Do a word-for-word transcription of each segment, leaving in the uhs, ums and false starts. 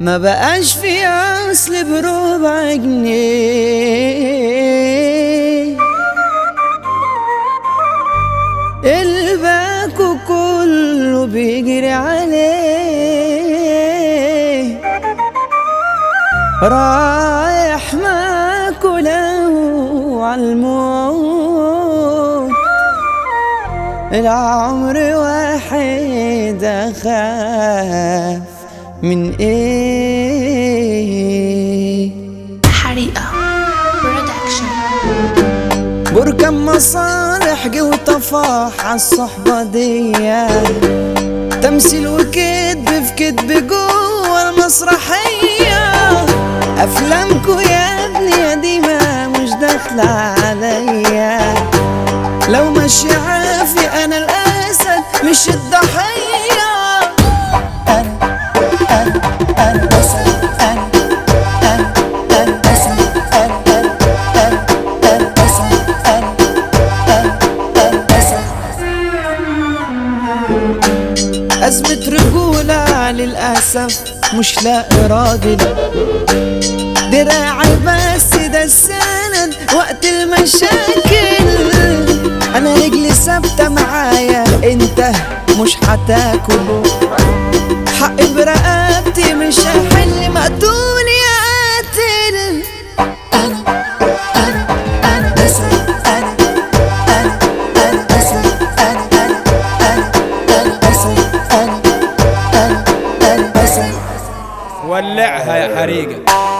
ما بقاش في اصل بربع جنيه، الباكو كله بيجري عليه، رايح ماكله عالموت، العمر واحد أخاف من ايه؟ حريقة برودكشن. بركان مصالح جه وطفاح عالصحبة دي، تمثيل وكدب في كدب جوه المسرحية، أفلامكو يا ابني يا ديما مش داخلة عليا، لو ماشي عافي أنا الأسد مش الضحية. أنا أنا أنا أسد، أنا أنا أنا أسد، أنا أنا أنا أسد، أنا أنا أسد. أزمة رجولة للأسف مش لاقي راجل، دراعي بس ده السند وقت المشاكل، أنا رجلي ثابتة معايا انت مش هتاكل، حقي برقبتي مش هحل مقتول يا قاتل. أنا أنا أنا أسد، أنا أنا أنا أسد، أنا أنا أنا أسد، أنا أنا أنا أسد. ولعها يا حريقة.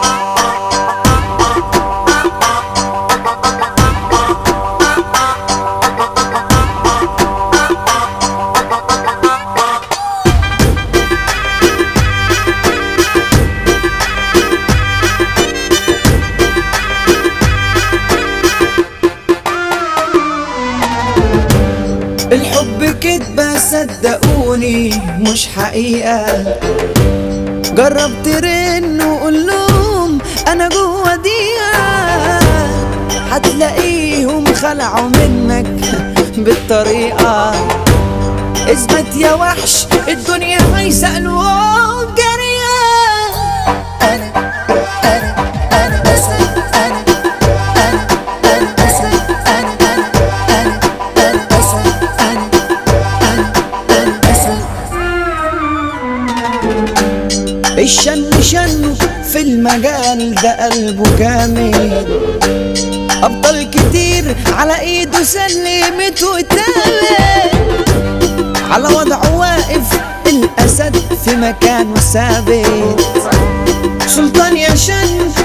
الحب كدبة صدقوني مش حقيقة، جرب ترن وقول لهم انا جوا دقيقة، هتلاقيهم خلعوا منك بالطريقة، اثبت يا وحش الدنيا عايزة قلوب جريئة. انا انا انا اسد، انا انا انا اسد، انا انا انا انا اسد، انا انا انا اسد. الشن شنه في المجال ده قلبه جامد، أبطال كتير على ايده سلمت واتقلت، على وضعه واقف الأسد في مكانه ثابت، سلطان يا شن